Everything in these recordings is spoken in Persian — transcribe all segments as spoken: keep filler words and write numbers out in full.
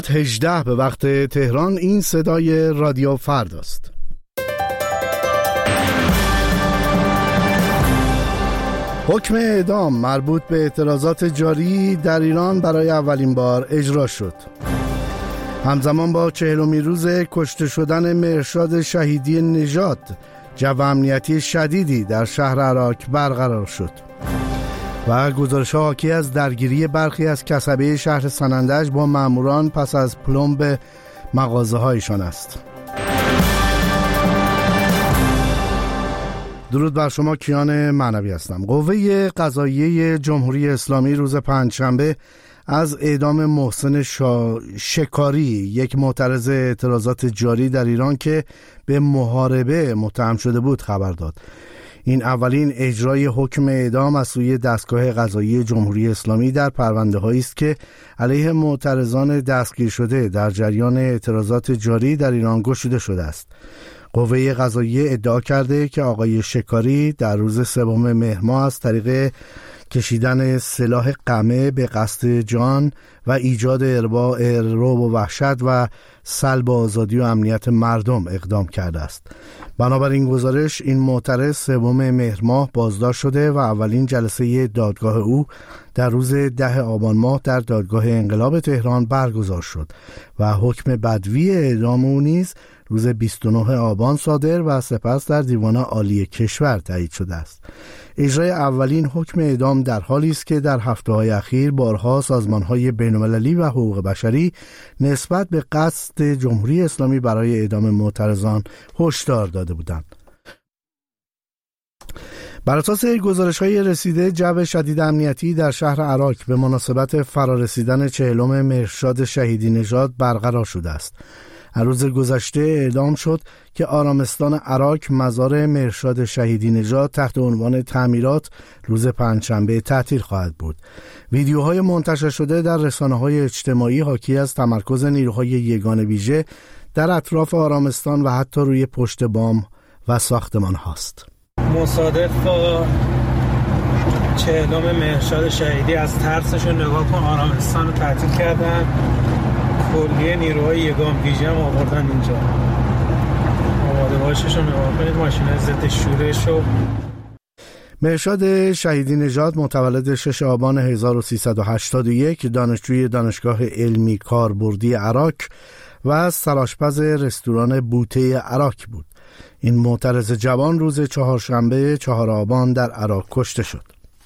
هجده به وقت تهران. این صدای رادیو فرداست. حکم اعدام مربوط به اعتراضات جاری در ایران برای اولین بار اجرا شد. همزمان با چهلمین روز کشته شدن مهرشاد شهیدی نژاد، جو امنیتی شدیدی در شهر عراک برقرار شد و گزارش‌ها حاکی از درگیری برخی از کسبه شهر سنندج با ماموران پس از پلمب مغازه‌هایشان است. درود بر شما، کیان معنوی هستم. قوه قضاییه جمهوری اسلامی روز پنجشنبه از اعدام محسن شا... شکاری، یک معترض اعتراضات جاری در ایران که به محاربه متهم شده بود، خبر داد. این اولین اجرای حکم اعدام از سوی دستگاه قضایی جمهوری اسلامی در پرونده‌هایی است که علیه معترضان دستگیر شده در جریان اعتراضات جاری در ایران گشوده شده است. قوه قضاییه ادعا کرده که آقای شکاری در روز سوم مهر ماه از طریق کشیدن سلاح قمع به قصد جان و ایجاد ارباع رعب و وحشت و سلب آزادی و امنیت مردم اقدام کرده است. بنابراین گزارش، این معترض سوم مهر ماه بازداشت شده و اولین جلسه دادگاه او در روز ده آبان ماه در دادگاه انقلاب تهران برگزار شد و حکم بدوی اعدام او نیز روز بیست و نه آبان صادر و سپس در دیوان عالی کشور تایید شده است. اجرای اولین حکم اعدام در حالی است که در هفته‌های اخیر بارها سازمان‌های بین‌المللی و حقوق بشری نسبت به قصد جمهوری اسلامی برای اعدام معترضان هشدار داده بودند. بر اساس گزارش‌های رسیده، جو شدید امنیتی در شهر عراک به مناسبت فرارسیدن چهلم مهرشاد شهیدی نژاد برقرار شده است. از روز گذشته اعلام شد که آرامستان عراک مزار مهرشاد شهیدی نژاد تحت عنوان تعمیرات روز پنجشنبه تعطیل خواهد بود. ویدیوهای منتشر شده در رسانه‌های اجتماعی حاکی از تمرکز نیروهای یگان ویژه در اطراف آرامستان و حتی روی پشت بام و ساختمان هاست. مصادف با چهلم مهرشاد شهیدی از ترسشون نگاه کن آرامستان رو تعطیل کردن. کلیه نیروهای یگان ویژه هم آوردن اینجا. آماده باششون نگاه کنید، ماشین ضد شورش و مهرشاد شهیدی نژاد متولد شش آبان هزار و سیصد و هشتاد و یک، دانشجوی دانشگاه علمی کاربردی عراک و سرآشپز رستوران بوته عراک بود. این معترض جوان روز چهارشنبه چهار آبان در عراک کشته شد.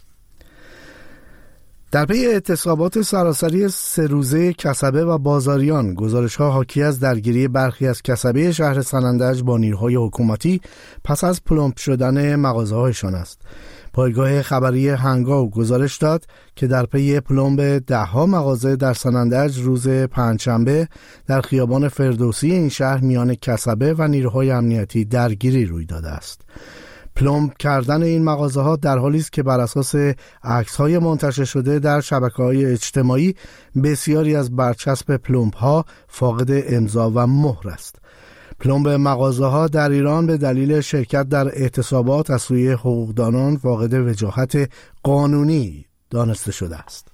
در پی اعتصابات سراسری سه روزه کسبه و بازاریان، گزارش‌ها حاکی از درگیری برخی از کسبه شهر سنندج با نیروهای حکومتی پس از پلمب شدن مغازه‌هایشان است. پایگاه خبری هنگاو گزارش داد که در پی پلمب ده‌ها مغازه در سنندج روز پنجشنبه در خیابان فردوسی این شهر میان کسبه و نیروهای امنیتی درگیری روی داده است. پلمب کردن این مغازه ها در حالی است که بر اساس عکس های منتشر شده در شبکه‌های اجتماعی بسیاری از برچسب پلمب ها فاقد امضا و مهر است. پلمب مغازه ها در ایران به دلیل شرکت در اعتصابات از سوی حقوقدانان فاقد وجاهت قانونی دانسته شده است.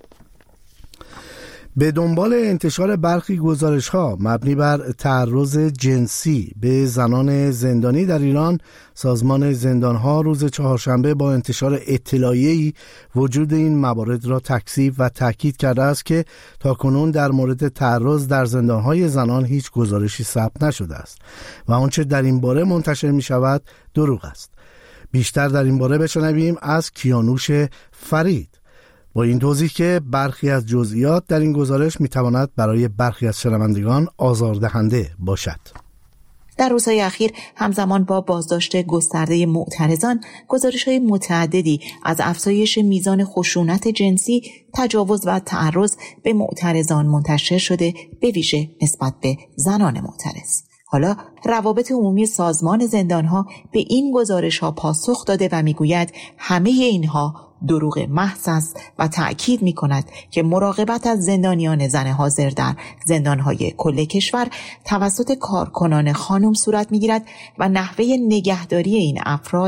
به دنبال انتشار برخی گزارش‌ها مبنی بر تعرض جنسی به زنان زندانی در ایران، سازمان زندان‌ها روز چهارشنبه با انتشار اطلاعیه‌ای وجود این موارد را تکذیب و تاکید کرده است که تاکنون در مورد تعرض در زندان‌های زنان هیچ گزارشی ثبت نشده است و آنچه در این باره منتشر می‌شود دروغ است. بیشتر در این باره بشنویم از کیانوش فرید، با این توضیح که برخی از جزئیات در این گزارش میتواند برای برخی از شنوندگان آزاردهنده باشد. در روزهای اخیر همزمان با بازداشت گسترده معترضان، گزارش‌های متعددی از افزایش میزان خشونت جنسی، تجاوز و تعرض به معترضان منتشر شده، به ویژه نسبت به زنان معترض. حالا روابط عمومی سازمان زندان‌ها به این گزارش‌ها پاسخ داده و می‌گوید همه اینها دروغ محض است و تأکید می‌کند که مراقبت از زندانیان زن حاضر در زندان‌های کل کشور توسط کارکنان خانم صورت می‌گیرد و نحوه نگهداری این افراد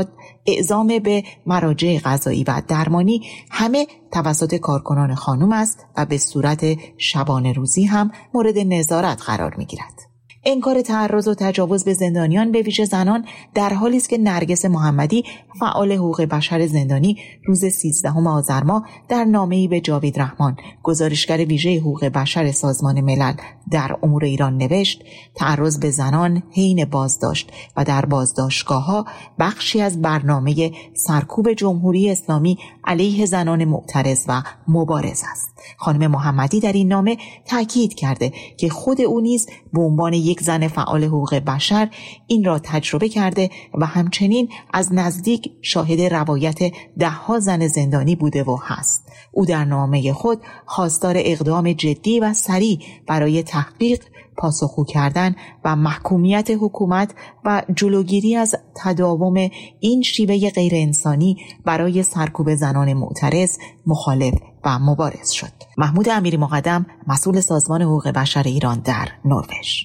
اعزام به مراجع قضایی و درمانی همه توسط کارکنان خانم است و به صورت شبانه روزی هم مورد نظارت قرار می‌گیرد. انکار تعرض و تجاوز به زندانیان به ویژه زنان در حالی است که نرگس محمدی فعال حقوق بشر زندانی روز سیزدهم آذر ماه در نامه‌ای به جاوید رحمان گزارشگر ویژه حقوق بشر سازمان ملل در امور ایران نوشت تعرض به زنان حین بازداشت و در بازداشتگاه‌ها بخشی از برنامه سرکوب جمهوری اسلامی علیه زنان معترض و مبارز است. خانم محمدی در این نامه تاکید کرده که خود او نیز به عنوان یک زن فعال حقوق بشر این را تجربه کرده و همچنین از نزدیک شاهد روایت ده‌ها زن زندانی بوده و هست. او در نامه خود خواستار اقدام جدی و سریع برای تحقیق، پاسخگو کردن و محکومیت حکومت و جلوگیری از تداوم این شیوه غیر انسانی برای سرکوب زنان معترض، مخالف و مبارز شد. محمود امیری مقدم، مسئول سازمان حقوق بشر ایران در نروژ: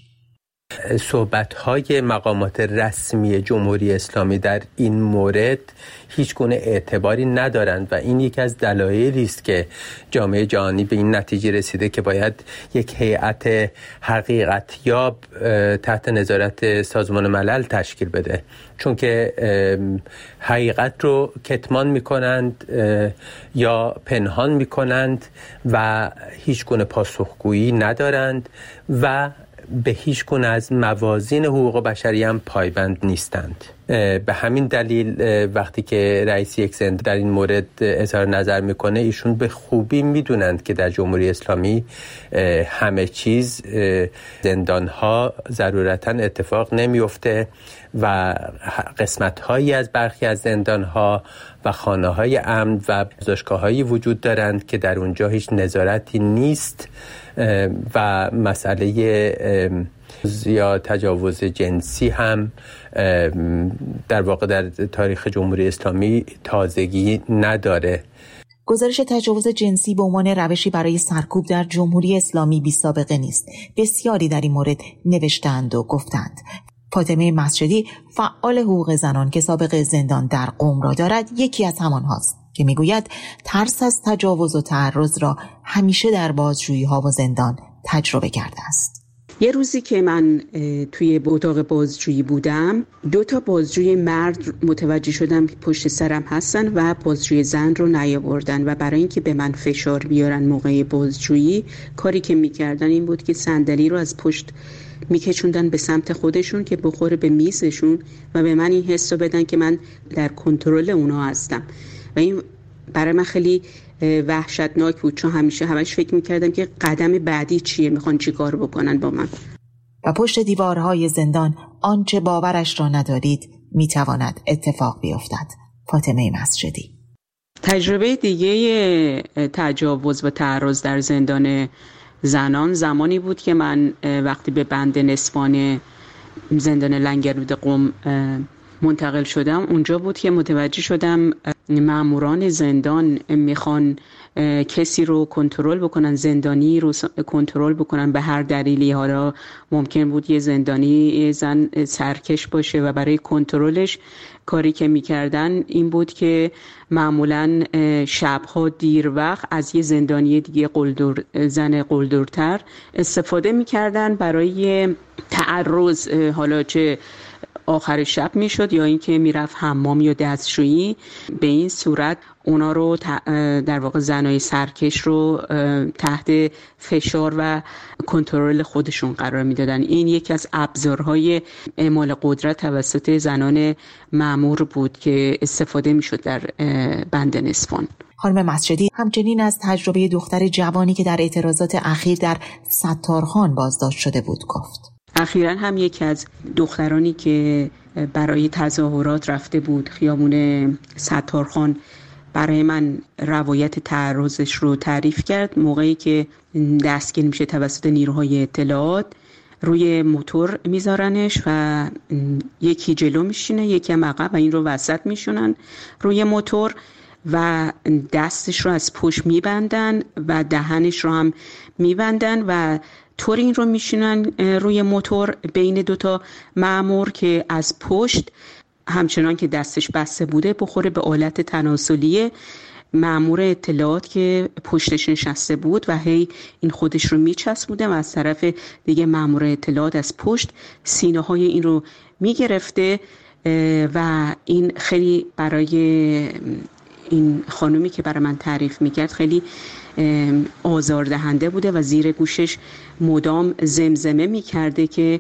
صحبت‌های مقامات رسمی جمهوری اسلامی در این مورد هیچ گونه اعتباری ندارند و این یکی از دلایلی است که جامعه جهانی به این نتیجه رسیده که باید یک هیئت حقیقت یاب تحت نظارت سازمان ملل تشکیل بده، چون که حقیقت رو کتمان می‌کنند یا پنهان می‌کنند و هیچ گونه پاسخگویی ندارند و به هیچ گونه از موازین حقوق بشری هم پایبند نیستند. به همین دلیل وقتی که رئیس یک زندان در این مورد اظهار نظر میکنه، ایشون به خوبی میدونند که در جمهوری اسلامی همه چیز زندانها ضرورتاً اتفاق نمیفته و قسمت‌هایی از برخی از زندانها و خانه‌های امن و بازداشتگاه‌هایی وجود دارند که در اونجا هیچ نظارتی نیست و مسئله یا تجاوز جنسی هم در واقع در تاریخ جمهوری اسلامی تازگی نداره. گزارش تجاوز جنسی به عنوان روشی برای سرکوب در جمهوری اسلامی بی سابقه نیست. بسیاری در این مورد نوشتند و گفتند. فاطمه مسجدی، فعال حقوق زنان که سابقه زندان در قم را دارد، یکی از همان هاست که میگوید ترس از تجاوز و تعرض را همیشه در بازجویی ها و زندان تجربه کرده است. یه روزی که من توی اتاق بازجویی بودم، دو تا بازجوی مرد متوجه شدم که پشت سرم هستن و بازجوی زن رو نیاوردن و برای اینکه به من فشار بیارن موقع بازجویی، کاری که میکردن این بود که صندلی رو از پشت میکشوندن به سمت خودشون که بخوره به میزشون و به من این حس رو بدن که من در کنترل اونا هستم و این برای من خیلی وحشتناک بود، چون همیشه همش فکر میکردم که قدم بعدی چیه، میخوان چی کار بکنن با من. و پشت دیوارهای زندان آنچه باورش را ندارید میتواند اتفاق بیفتد. فاطمه مسجدی. تجربه دیگه تجاوز و تعرض در زندان زنان زمانی بود که من وقتی به بند نسوان زندان لنگرود قم منتقل شدم، اونجا بود که متوجه شدم ماموران زندان میخوان کسی رو کنترل بکنن، زندانی رو کنترل بکنن به هر دلیلی. حالا ممکن بود یه زندانی زن سرکش باشه و برای کنترلش کاری که میکردن این بود که معمولاً شبها دیر وقت از یه زندانی دیگه قلدر زن قلدرتر استفاده میکردن برای تعرض، حالا چه آخر شب میشد یا اینکه میرفت حمام یا دستشویی. به این صورت اونا رو در واقع زنای سرکش رو تحت فشار و کنترل خودشون قرار میدادن. این یکی از ابزارهای اعمال قدرت توسط زنان مأمور بود که استفاده میشد در بند نسوان. خانم مسجدی همچنین از تجربه دختر جوانی که در اعتراضات اخیر در ستارخان بازداشت شده بود گفت. اخیراً هم یکی از دخترانی که برای تظاهرات رفته بود خیابون ستارخان برای من روایت تعرضش رو تعریف کرد. موقعی که دستگیر میشه توسط نیروهای اطلاعات، روی موتور میذارنش و یکی جلو میشینه یکی هم عقب و این رو وسط میشونن روی موتور و دستش رو از پشت میبندن و دهنش رو هم میبندن و طور این رو میشونن روی موتور بین دوتا مأمور که از پشت همچنان که دستش بسته بوده بخوره به آلت تناسلی مأمور اطلاعات که پشتش نشسته بود و هی این خودش رو میچسبوده و از طرف دیگه مأمور اطلاعات از پشت سینه های این رو میگرفته و این خیلی برای این خانومی که برای من تعریف میکرد خیلی آزاردهنده بوده و زیر گوشش مدام زمزمه میکرده که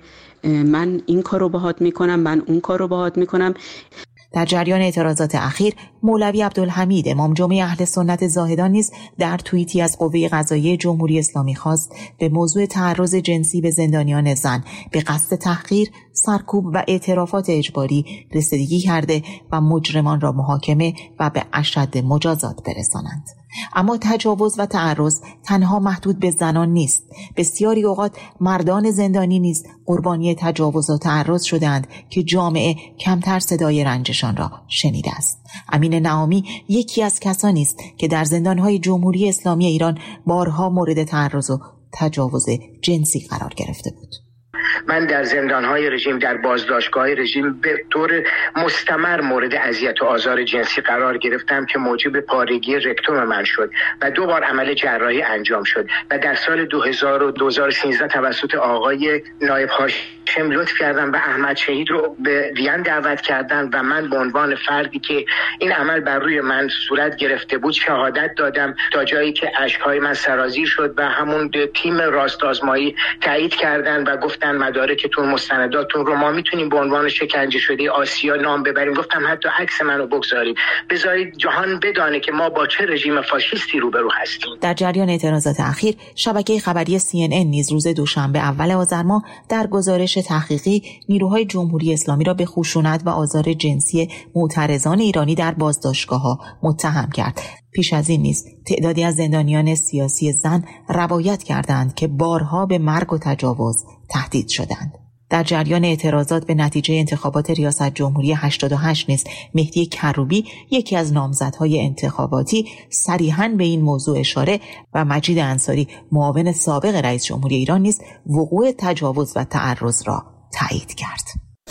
من این کارو باهات میکنم، من اون کارو باهات میکنم. در جریان اعتراضات اخیر مولوی عبدالحمید امام جمعه اهل سنت زاهدان نیز در توییتی از قوه قضاییه جمهوری اسلامی خواست به موضوع تعرض جنسی به زندانیان زن به قصد تحقیر، سرکوب و اعترافات اجباری رسیدگی کرده و مجرمان را محاکمه و به اشد مجازات برسانند. اما تجاوز و تعرض تنها محدود به زنان نیست. بسیاری اوقات مردان زندانی نیز قربانی تجاوز و تعرض شدند که جامعه کمتر صدای رنجشان را شنیده است. امین نعامی یکی از کسانی است که در زندانهای جمهوری اسلامی ایران بارها مورد تعرض و تجاوز جنسی قرار گرفته بود. من در زندانهای رژیم، در بازداشتگاه رژیم به طور مستمر مورد اذیت و آزار جنسی قرار گرفتم که موجب پارگی رکتوم من شد و دو بار عمل جراحی انجام شد و در سال دو هزار و دو هزار و سیزده توسط آقای نایب هاشم لطف کردن و احمد شهید رو به وین دعوت کردن و من به عنوان فردی که این عمل بر روی من صورت گرفته بود شهادت دادم تا جایی که اشک‌های من سرازیر شد و همون تیم راست آزمایی تایید کردن و گفتن مدارکتون، مستنداتون رو ما میتونیم به عنوان شکنجه شده آسیا نام ببریم. گفتم حتی عکس منو بگذارید، بذارید جهان بدانه که ما با چه رژیم فاشیستی روبرو هستیم. در جریان اعتراضات اخیر شبکه خبری سی ان ان نیز روز دوشنبه اول آذر ماه در گزارش تحقیقی نیروهای جمهوری اسلامی را به خشونت و آزار جنسی معترضان ایرانی در بازداشتگاه‌ها متهم کرد. پیش از این نیز تعدادی از زندانیان سیاسی زن روایت کردند که بارها به مرگ و تجاوز تهدید شدند. در جریان اعتراضات به نتیجه انتخابات ریاست جمهوری هشتاد و هشت نیز مهدی کروبی یکی از نامزدهای انتخاباتی صریحاً به این موضوع اشاره و مجید انصاری معاون سابق رئیس جمهوری ایران نیز وقوع تجاوز و تعرض را تایید کرد.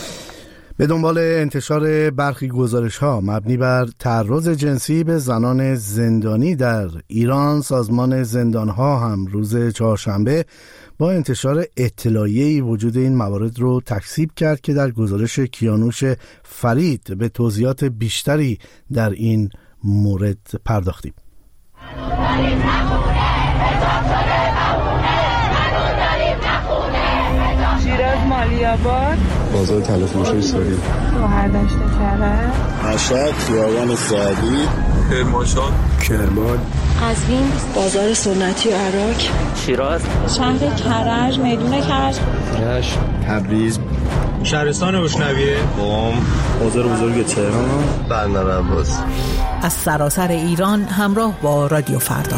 به دنبال انتشار برخی گزارش‌ها مبنی بر تعرض جنسی به زنان زندانی در ایران، سازمان زندان‌ها هم روز چهارشنبه با انتشار اطلاعیه‌ای وجود این موارد رو تکذیب کرد که در گزارش کیانوش فرید به توضیحات بیشتری در این مورد پرداختیم. شیراز مالیاباد، بازار تلفروشی ساری، شهردشت کرج، مشهد خیابان سعدی، کرمانشاه، کرمان، قزوین، بازار سنتی و عراق، شیراز، شهر کرج، میدون کرج، رشت، تبریز، شهرستان بشنویه، قم، بازار بزرگ تهران، بندر عباس. از سراسر ایران همراه با رادیو فردا.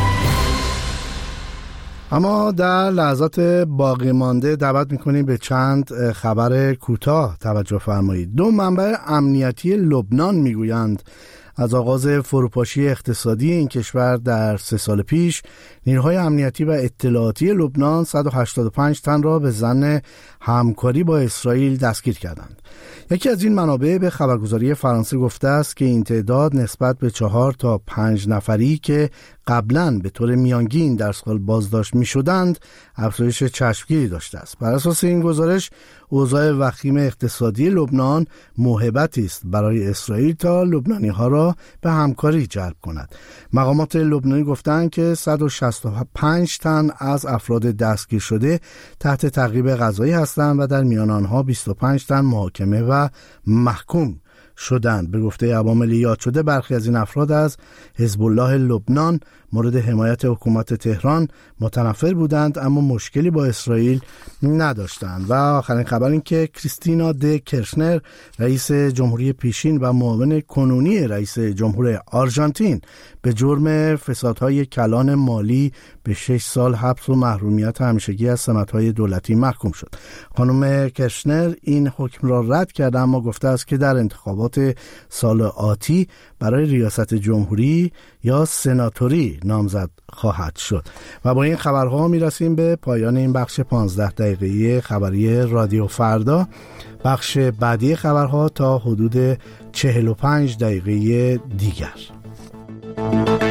اما در لحظات باقی مانده دعوت میکنیم به چند خبر کوتاه توجه فرمایید. دو منبع امنیتی لبنان میگویند از آغاز فروپاشی اقتصادی این کشور در سه سال پیش نیروهای امنیتی و اطلاعاتی لبنان صد و هشتاد و پنج تن را به ظن همکاری با اسرائیل دستگیر کردند. یکی از این منابع به خبرگزاری فرانسه گفته است که این تعداد نسبت به چهار تا پنج نفری که قبلاً به طور میانگین در سال بازداشت می شدند افزایش چشمگیری داشته است. بر اساس این گزارش اوضاع وخیم اقتصادی لبنان موهبتی است برای اسرائیل تا لبنانی ها را به همکاری جلب کند. مقامات لبنانی گفتند که صد و شصت و پنج تن از افراد دستگیر شده تحت تعقیب قضایی هستند و در میان آنها بیست و پنج تن محاکمه و محکوم شدند. به گفته عوامل یاد شده برخی از این افراد از حزب الله لبنان مورد حمایت حکومت تهران متنفر بودند اما مشکلی با اسرائیل نداشتند. و آخرین خبر این که کریستینا د کرشنر رئیس جمهوری پیشین و معاون کنونی رئیس جمهور آرژانتین به جرم فسادهای کلان مالی به شش سال حبس و محرومیت همیشگی از سمت‌های دولتی محکوم شد. خانم کرشنر این حکم را رد کرده اما گفته است که در انتخابات انتخابات سال آتی برای ریاست جمهوری یا سناتوری نامزد خواهد شد. و با این خبرها میرسیم به پایان این بخش پانزده دقیقه خبری رادیو فردا. بخش بعدی خبرها تا حدود چهل و پنج دقیقه دیگر.